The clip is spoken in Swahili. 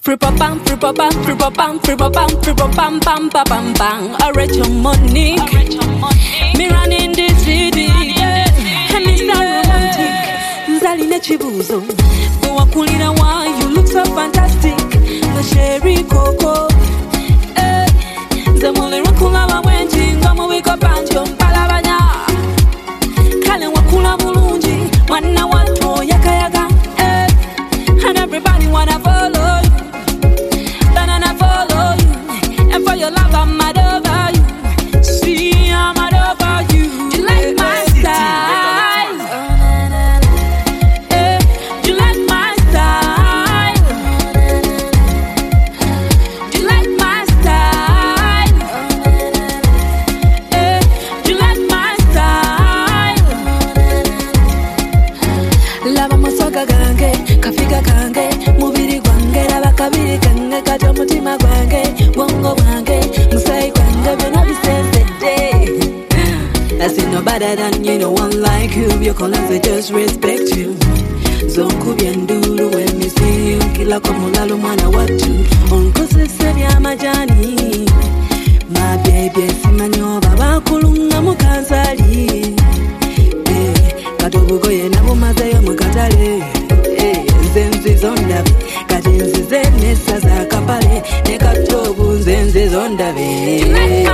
Free-pa-bang, free-pa-bang, free-pa-bang, free-pa-bang, free-pa-bang, bang, bang, bang, bang. A Rachel Monique. Me running the city, yeah. And Mr. Romantic. Nzaline Chibuzo. Wakulina why you look so fantastic. The Sherry Coco. Zemole Rakula Wenji. Ngama wake up and jump Palabanya. Kale Wakula Mulunji. Wana Wato Yaka Yaka. And everybody wanna follow you. Banana follow you. And for your love I'm mad over you. See I'm mad over you. You like my style. You like my style. You like my style. You like my style. Lava masoga gange. Kafiga kange, mubiri gwange, laba kabiri kange, kato mutima gwange, wongo gwange, musai gwange, bena bisesede. I see no better than you, no one like you. Your colors, they just respect you. Zonku bienduru when me see you. Kila komulalu mwana watu. Onko seseri amajani. My baby, simanyo baba kulunga mukansali. Kato bugoye na bumazeyo mukatale. Zenzi zondabe, kati nzize nesa za kapale, nekatobu nzenzi zondabe.